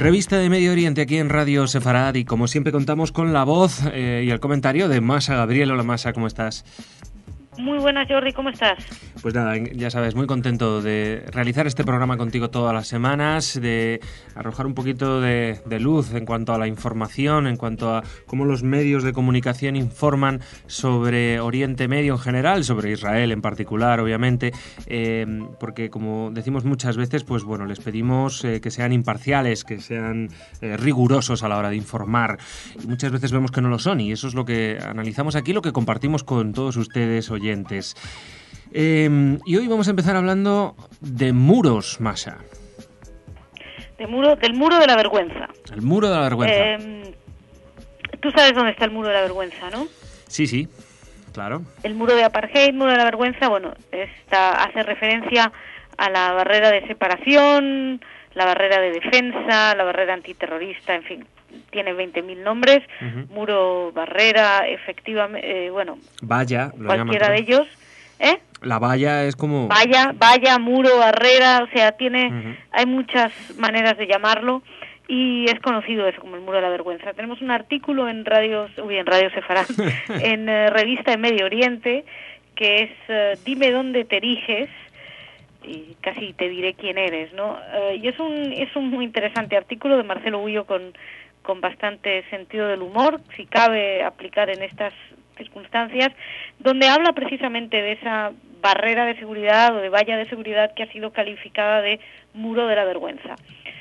Revista de Medio Oriente aquí en Radio Sefarad, y como siempre contamos con la voz y el comentario de Masha Gabriel. Hola Masha, ¿cómo estás? Muy buenas, Jordi, ¿cómo estás? Pues nada, ya sabes, muy contento de realizar este programa contigo todas las semanas, de arrojar un poquito de luz en cuanto a la información, en cuanto a cómo los medios de comunicación informan sobre Oriente Medio en general, sobre Israel en particular, obviamente, porque como decimos muchas veces, pues bueno, les pedimos que sean imparciales, que sean rigurosos a la hora de informar, y muchas veces vemos que no lo son, y eso es lo que analizamos aquí, lo que compartimos con todos ustedes oyentes. Y hoy vamos a empezar hablando de muros, Masha. Del muro de la vergüenza. El muro de la vergüenza. Tú sabes dónde está el muro de la vergüenza, ¿no? Sí, claro. El muro de apartheid, muro de la vergüenza, bueno, hace referencia a la barrera de separación, la barrera de defensa, la barrera antiterrorista, en fin, tiene 20.000 nombres. Uh-huh. Muro, barrera, efectivamente, valla, cualquiera de ellos. La valla es como... Valla, muro, barrera, o sea, hay muchas maneras de llamarlo, y es conocido eso como el muro de la vergüenza. Tenemos un artículo en Radio Sefarad, en Revista de Medio Oriente, que es Dime dónde te eriges, y casi te diré quién eres, ¿no? Y es un muy interesante artículo de Marcelo Huillo con bastante sentido del humor, si cabe aplicar en estas circunstancias, donde habla precisamente de esa barrera de seguridad o de valla de seguridad que ha sido calificada de muro de la vergüenza.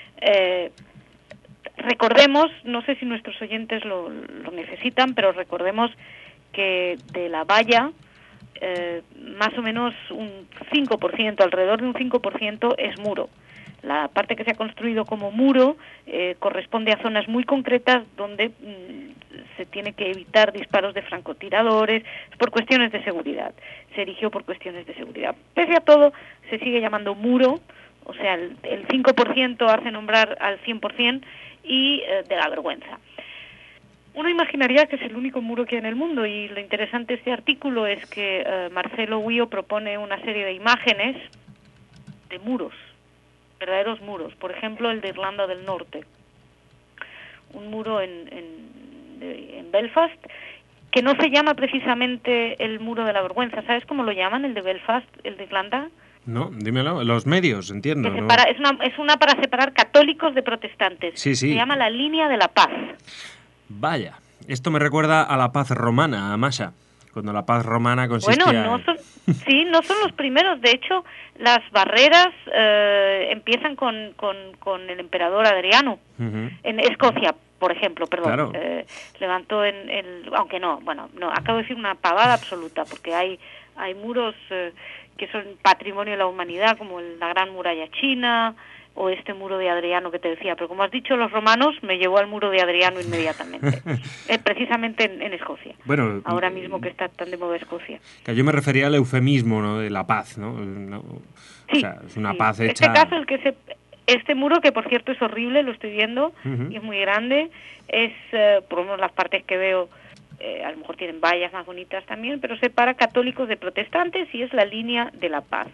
Recordemos, no sé si nuestros oyentes lo necesitan, pero recordemos que de la valla, más o menos un 5%, alrededor de un 5% es muro. La parte que se ha construido como muro corresponde a zonas muy concretas donde se tiene que evitar disparos de francotiradores por cuestiones de seguridad. Se erigió por cuestiones de seguridad. Pese a todo, se sigue llamando muro, o sea, el 5% hace nombrar al 100% y de la vergüenza. Uno imaginaría que es el único muro que hay en el mundo, y lo interesante de este artículo es que Marcelo Huillo propone una serie de imágenes de muros, verdaderos muros. Por ejemplo, el de Irlanda del Norte, un muro en Belfast, que no se llama precisamente el muro de la vergüenza. ¿Sabes cómo lo llaman, el de Belfast, el de Irlanda? No, dímelo, los medios, entiendo. ¿No? Es una para separar católicos de protestantes. Sí. Se llama la línea de la paz. Vaya, esto me recuerda a la paz romana, a Masha, cuando la paz romana consistía... Bueno, no son los primeros. De hecho, las barreras empiezan con el emperador Adriano, uh-huh. En Escocia, por ejemplo, perdón. Claro. Levantó aunque no, acabo de decir una pavada absoluta, porque hay muros que son patrimonio de la humanidad, como la Gran Muralla China, o este muro de Adriano que te decía, pero como has dicho, los romanos, me llevó al muro de Adriano inmediatamente, precisamente en Escocia, bueno, ahora mismo que está tan de moda Escocia. Que yo me refería al eufemismo, ¿no?, de la paz, ¿no? Sí, o sea, es una paz hecha... En este caso, este muro, que por cierto es horrible, lo estoy viendo, uh-huh. Y es muy grande, es, por lo menos las partes que veo, a lo mejor tienen vallas más bonitas también, pero separa católicos de protestantes y es la línea de la paz.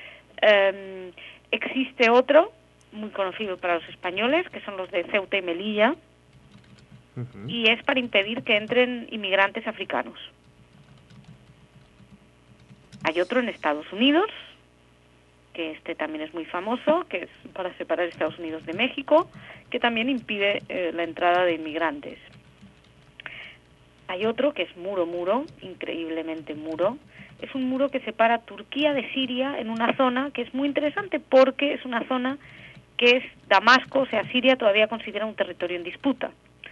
Existe otro muy conocido para los españoles, que son los de Ceuta y Melilla, uh-huh. Y es para impedir que entren inmigrantes africanos. Hay otro en Estados Unidos, que este también es muy famoso, que es para separar Estados Unidos de México, que también impide la entrada de inmigrantes. Hay otro que es muro, increíblemente muro. Es un muro que separa Turquía de Siria en una zona que es muy interesante, porque es una zona que es Damasco, o sea, Siria todavía considera un territorio en disputa.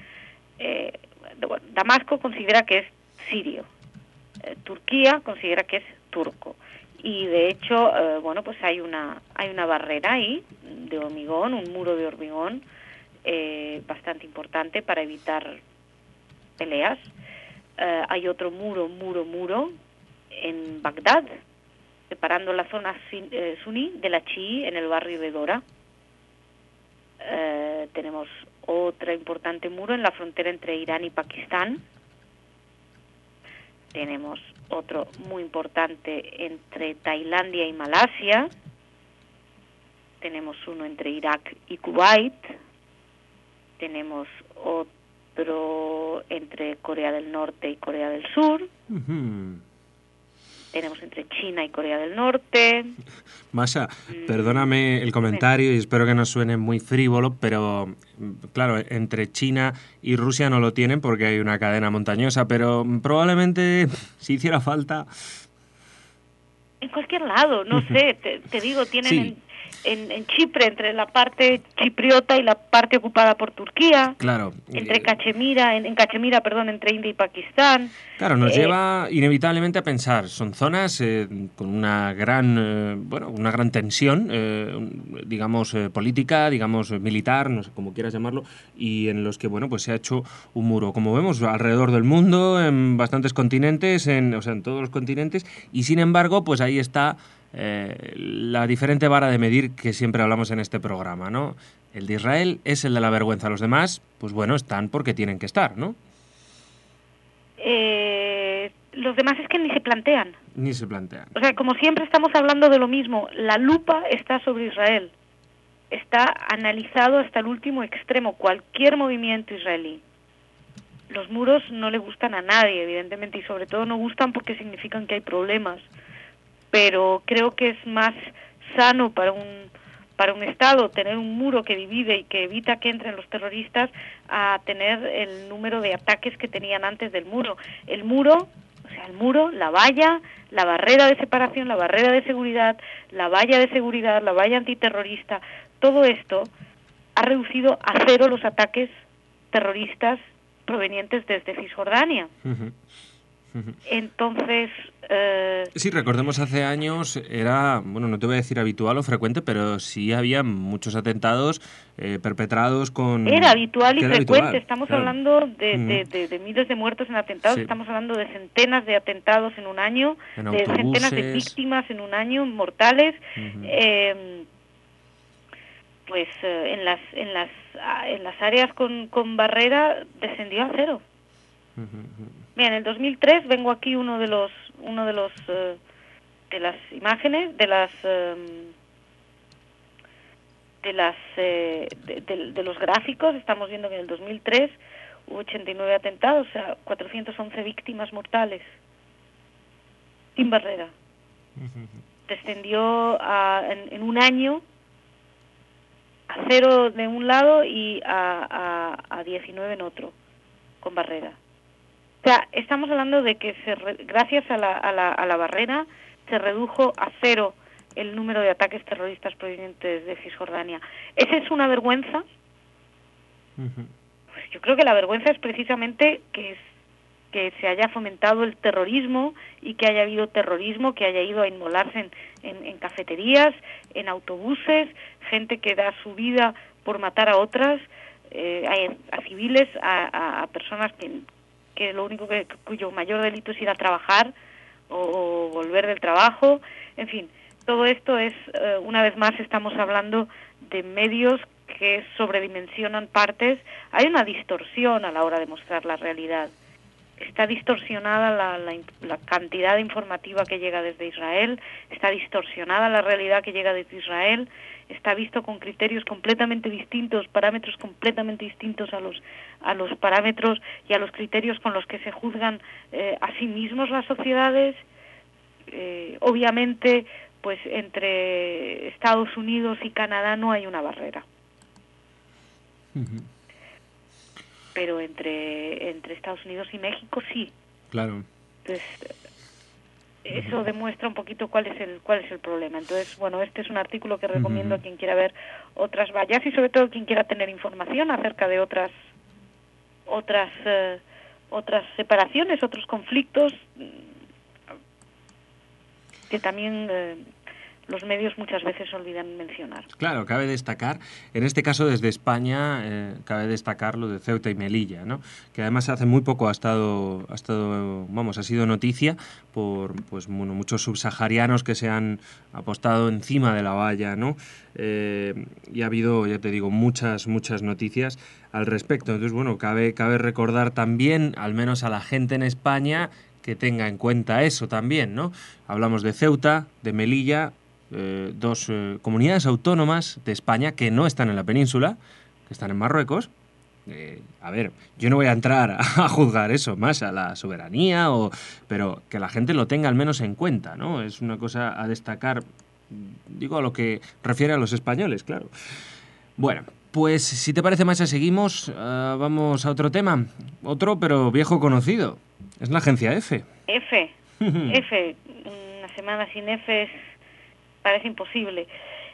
Damasco considera que es sirio, Turquía considera que es turco, y de hecho, pues hay una barrera ahí de hormigón, un muro de hormigón bastante importante para evitar peleas. Hay otro muro en Bagdad, separando la zona suní de la chií en el barrio de Dora. Tenemos otro importante muro en la frontera entre Irán y Pakistán. Tenemos otro muy importante entre Tailandia y Malasia. Tenemos uno entre Irak y Kuwait. tenemos otro entre Corea del Norte y Corea del Sur, tenemos entre China y Corea del Norte. Masha, perdóname el comentario y espero que no suene muy frívolo, pero claro, entre China y Rusia no lo tienen porque hay una cadena montañosa, pero probablemente si hiciera falta... En cualquier lado, no sé, te digo, tienen Sí. en Chipre, entre la parte chipriota y la parte ocupada por Turquía, Claro. entre Cachemira, en Cachemira, perdón, entre India y Pakistán. Claro, nos lleva inevitablemente a pensar, son zonas con una gran, una gran tensión, digamos política, digamos militar, no sé cómo quieras llamarlo, y en los que bueno, pues se ha hecho un muro, como vemos, alrededor del mundo, en bastantes continentes, o sea, en todos los continentes, y sin embargo, pues ahí está la diferente vara de medir que siempre hablamos en este programa, ¿no? El de Israel es el de la vergüenza, los demás, pues bueno, están porque tienen que estar, ¿no? Los demás es que ni se plantean. Ni se plantean. O sea, como siempre estamos hablando de lo mismo, la lupa está sobre Israel. Está analizado hasta el último extremo, cualquier movimiento israelí. Los muros no le gustan a nadie, evidentemente, y sobre todo no gustan porque significan que hay problemas. Pero creo que es más sano para un Estado tener un muro que divide y que evita que entren los terroristas a tener el número de ataques que tenían antes del muro. El muro, la valla, la barrera de separación, la barrera de seguridad, la valla de seguridad, la valla antiterrorista, todo esto ha reducido a cero los ataques terroristas provenientes desde Cisjordania. Entonces... Sí, recordemos hace años era, bueno, no te voy a decir habitual o frecuente, pero sí había muchos atentados perpetrados con... Era habitual y frecuente, habitual, estamos claro. hablando de miles de muertos en atentados, estamos hablando de centenas de atentados en un año, en de centenas de víctimas en un año, mortales, pues en las áreas con barrera descendió a cero. Bien, en el 2003 vengo aquí uno de las imágenes de los gráficos. Estamos viendo que en el 2003 hubo 89 atentados, o sea, 411 víctimas mortales sin barrera. Descendió en un año a cero de un lado y a 19 en otro con barrera. O sea, estamos hablando de que gracias a la barrera se redujo a cero el número de ataques terroristas provenientes de Cisjordania. ¿Esa es una vergüenza? Pues yo creo que la vergüenza es precisamente que se haya fomentado el terrorismo y que haya habido terrorismo, que haya ido a inmolarse en cafeterías, en autobuses, gente que da su vida por matar a otras, a civiles, a personas que lo único cuyo mayor delito es ir a trabajar o volver del trabajo. En fin, todo esto es, una vez más, estamos hablando de medios que sobredimensionan partes. Hay una distorsión a la hora de mostrar la realidad. Está distorsionada la cantidad informativa que llega desde Israel, está distorsionada la realidad que llega desde Israel, está visto con criterios completamente distintos, parámetros completamente distintos a los parámetros y a los criterios con los que se juzgan a sí mismos las sociedades. Obviamente, pues entre Estados Unidos y Canadá no hay una barrera. Pero entre Estados Unidos y México sí. Claro. Entonces, eso demuestra un poquito cuál es el problema. Entonces, bueno, este es un artículo que recomiendo a quien quiera ver otras vallas y sobre todo quien quiera tener información acerca de otras separaciones, otros conflictos que también los medios muchas veces olvidan mencionar. Claro, cabe destacar, en este caso desde España, cabe destacar lo de Ceuta y Melilla, ¿no? Que además hace muy poco ha sido noticia por muchos subsaharianos que se han apostado encima de la valla, ¿no? Y ha habido, ya te digo, muchas noticias al respecto. Entonces, bueno, cabe recordar también, al menos a la gente en España, que tenga en cuenta eso también, ¿no? Hablamos de Ceuta, de Melilla, dos comunidades autónomas de España que no están en la península, que están en Marruecos A ver, yo no voy a entrar a juzgar eso, más a la soberanía, pero que la gente lo tenga al menos en cuenta, ¿no? Es una cosa a destacar, digo, a lo que refiere a los españoles, claro. Bueno, pues si te parece, Masha, seguimos. Vamos a otro tema. Otro, pero viejo conocido. Es la agencia EFE. F. Una semana sin F parece imposible.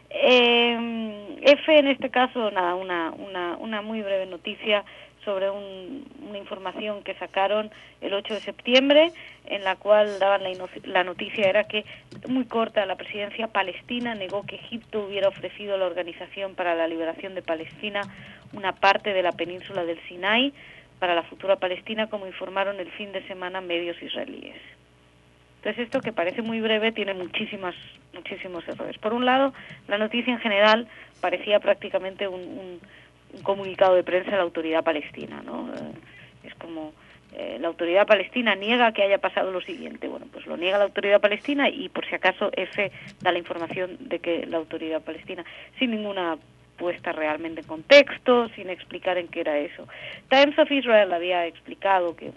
F, en este caso, nada, una muy breve noticia sobre una información que sacaron el 8 de septiembre, en la cual daban la noticia, era que, muy corta, la presidencia palestina negó que Egipto hubiera ofrecido a la Organización para la Liberación de Palestina una parte de la península del Sinaí para la futura Palestina, como informaron el fin de semana medios israelíes. Entonces, esto, que parece muy breve, tiene muchísimos errores. Por un lado, la noticia en general parecía prácticamente un comunicado de prensa de la autoridad palestina, ¿no? Es como la autoridad palestina niega que haya pasado lo siguiente. Bueno, pues lo niega la autoridad palestina, y por si acaso F da la información de que la autoridad palestina, sin ninguna puesta realmente en contexto, sin explicar en qué era eso. Times of Israel había explicado que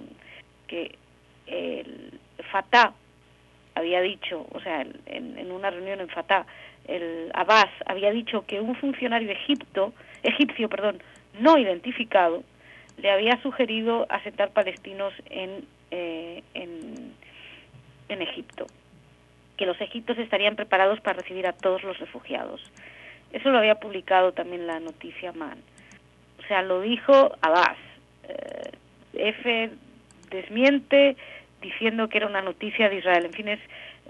el Fatah había dicho, o sea, en una reunión en Fatah, el Abbas había dicho que un funcionario egipcio, no identificado, le había sugerido asentar palestinos en Egipto, que los egipcios estarían preparados para recibir a todos los refugiados. Eso lo había publicado también la noticia MAN. O sea, lo dijo Abbas. F desmiente diciendo que era una noticia de Israel. En fin, es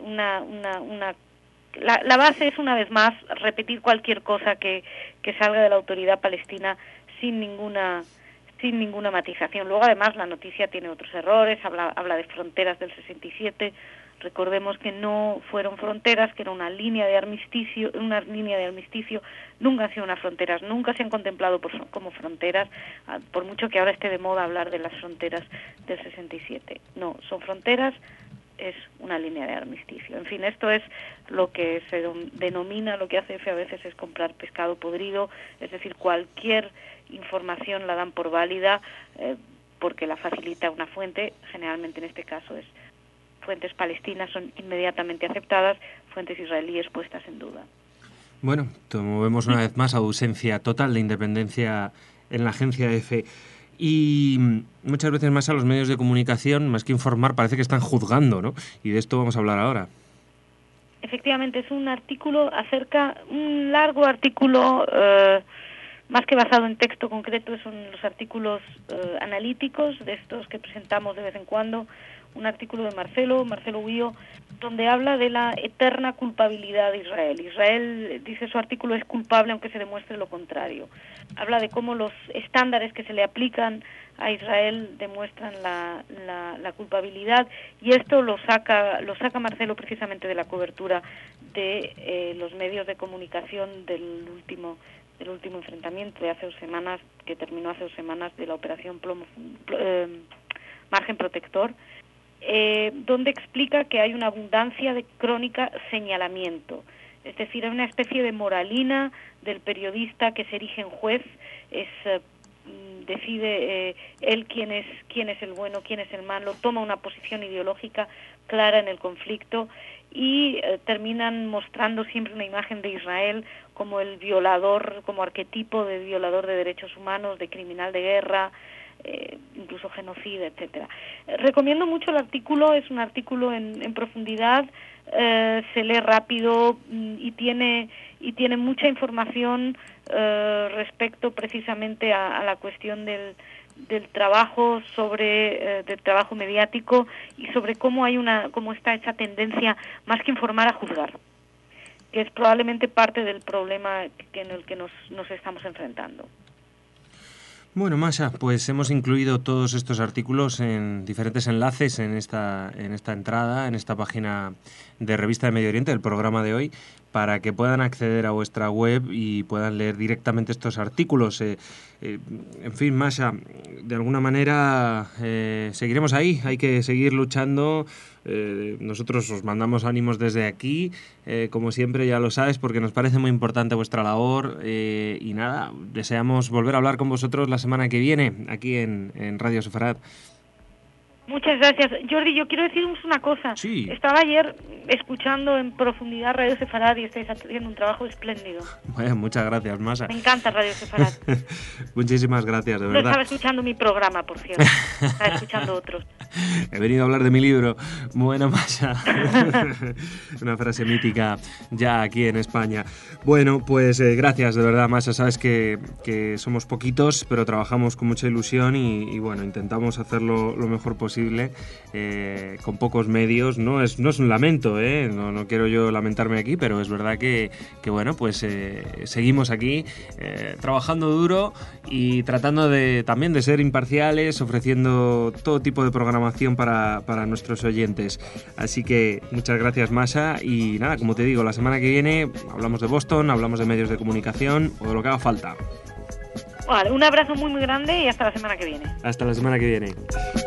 la base es, una vez más, repetir cualquier cosa que salga de la autoridad palestina sin ninguna matización. Luego, además, la noticia tiene otros errores, habla de fronteras del 67. Recordemos que no fueron fronteras, que era una línea de armisticio, nunca han sido unas fronteras, nunca se han contemplado como fronteras, por mucho que ahora esté de moda hablar de las fronteras del 67. No, son fronteras, es una línea de armisticio. En fin, esto es lo que se denomina, lo que hace F a veces es comprar pescado podrido, es decir, cualquier información la dan por válida porque la facilita una fuente, generalmente en este caso es fuentes palestinas, son inmediatamente aceptadas, fuentes israelíes puestas en duda. Bueno, como vemos una vez más, ausencia total de independencia en la agencia EFE. Y muchas veces más a los medios de comunicación, más que informar, parece que están juzgando, ¿no? Y de esto vamos a hablar ahora. Efectivamente, es un largo artículo, más que basado en texto concreto, son los artículos analíticos, de estos que presentamos de vez en cuando. Un artículo de Marcelo Huío, donde habla de la eterna culpabilidad de Israel. Israel, dice su artículo, es culpable aunque se demuestre lo contrario. Habla de cómo los estándares que se le aplican a Israel demuestran la culpabilidad, y esto lo saca Marcelo precisamente de la cobertura de los medios de comunicación del último enfrentamiento de hace 2 semanas, que terminó hace 2 semanas, de la operación Margen Protector, donde explica que hay una abundancia de crónica señalamiento, es decir, hay una especie de moralina del periodista que se erige en juez, decide él quién es el bueno, quién es el malo, toma una posición ideológica clara en el conflicto, y terminan mostrando siempre una imagen de Israel como el violador, como arquetipo de violador de derechos humanos, de criminal de guerra, incluso genocida, etcétera. Recomiendo mucho el artículo, es un artículo en profundidad, se lee rápido y tiene mucha información respecto precisamente a la cuestión del trabajo del trabajo mediático, y sobre cómo está esa tendencia, más que informar, a juzgar, que es probablemente parte del problema en el que nos estamos enfrentando. Bueno, Masha, pues hemos incluido todos estos artículos en diferentes enlaces en esta entrada, en esta página de Revista de Medio Oriente, del programa de hoy, para que puedan acceder a vuestra web y puedan leer directamente estos artículos. En fin, Masha, de alguna manera seguiremos ahí, hay que seguir luchando nosotros os mandamos ánimos desde aquí, como siempre ya lo sabes, porque nos parece muy importante vuestra labor y nada, deseamos volver a hablar con vosotros la semana que viene aquí en Radio Sefarad. Muchas gracias. Jordi, yo quiero deciros una cosa. Sí. Estaba ayer escuchando en profundidad Radio Sefarad y estáis haciendo un trabajo espléndido. Bueno, muchas gracias, Masa. Me encanta Radio Sefarad. Muchísimas gracias, de No verdad. estaba escuchando mi programa, por cierto. Estaba escuchando otros. He venido a hablar de mi libro. Bueno, Masa. Una frase mítica ya aquí en España. Bueno, pues gracias, de verdad, Masa. Sabes que somos poquitos, pero trabajamos con mucha ilusión y bueno, intentamos hacerlo lo mejor posible. Con pocos medios. No es un lamento, no quiero yo lamentarme aquí, pero es verdad que bueno, pues seguimos aquí trabajando duro y tratando también de ser imparciales, ofreciendo todo tipo de programación para nuestros oyentes. Así que muchas gracias, Masa, y nada, como te digo, la semana que viene hablamos de Boston, hablamos de medios de comunicación o de lo que haga falta. Vale, un abrazo muy muy grande y hasta la semana que viene. Hasta la semana que viene.